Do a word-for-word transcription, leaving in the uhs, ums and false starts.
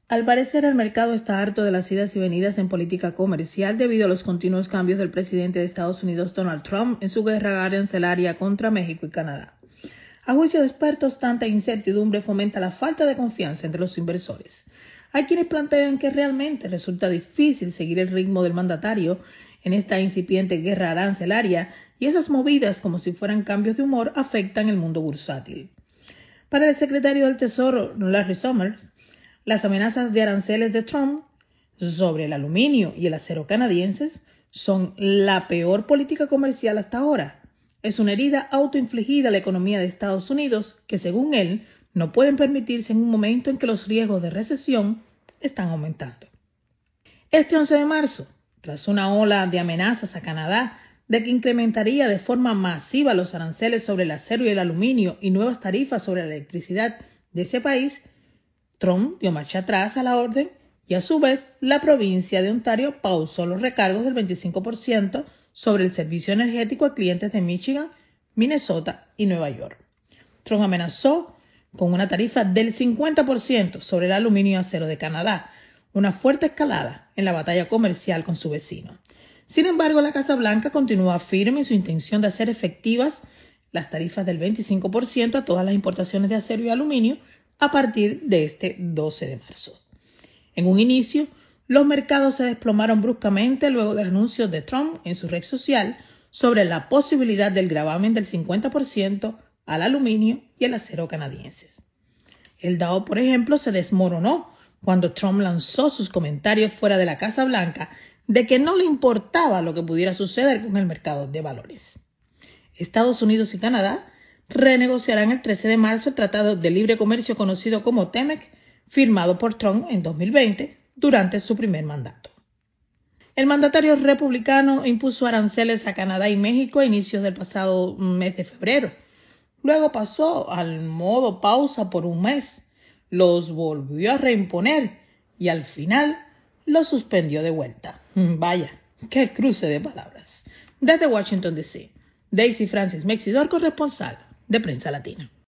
Al parecer, el mercado está harto de las idas y venidas en política comercial debido a los continuos cambios del presidente de Estados Unidos, Donald Trump, en su guerra arancelaria contra México y Canadá. A juicio de expertos, tanta incertidumbre fomenta la falta de confianza entre los inversores. Hay quienes plantean que realmente resulta difícil seguir el ritmo del mandatario en esta incipiente guerra arancelaria y esas movidas, como si fueran cambios de humor, afectan el mundo bursátil. Para el secretario del Tesoro, Larry Summers, las amenazas de aranceles de Trump sobre el aluminio y el acero canadienses son la peor política comercial hasta ahora. Es una herida autoinfligida a la economía de Estados Unidos que, según él, no pueden permitirse en un momento en que los riesgos de recesión están aumentando. Este once de marzo, tras una ola de amenazas a Canadá de que incrementaría de forma masiva los aranceles sobre el acero y el aluminio y nuevas tarifas sobre la electricidad de ese país, Trump dio marcha atrás a la orden y, a su vez, la provincia de Ontario pausó los recargos del veinticinco por ciento sobre el servicio energético a clientes de Michigan, Minnesota y Nueva York. Trump amenazó con una tarifa del cincuenta por ciento sobre el aluminio y acero de Canadá, una fuerte escalada en la batalla comercial con su vecino. Sin embargo, la Casa Blanca continúa firme en su intención de hacer efectivas las tarifas del veinticinco por ciento a todas las importaciones de acero y aluminio a partir de este doce de marzo. En un inicio, los mercados se desplomaron bruscamente luego del anuncio de Trump en su red social sobre la posibilidad del gravamen del cincuenta por ciento al aluminio y el acero canadienses. El Dow, por ejemplo, se desmoronó cuando Trump lanzó sus comentarios fuera de la Casa Blanca de que no le importaba lo que pudiera suceder con el mercado de valores. Estados Unidos y Canadá renegociarán el trece de marzo el Tratado de Libre Comercio conocido como T M E C, firmado por Trump en dos mil veinte durante su primer mandato. El mandatario republicano impuso aranceles a Canadá y México a inicios del pasado mes de febrero. Luego pasó al modo pausa por un mes, los volvió a reimponer y al final los suspendió de vuelta. Vaya, qué cruce de palabras. Desde Washington, D C, Daisy Francis Mexidor, corresponsal de Prensa Latina.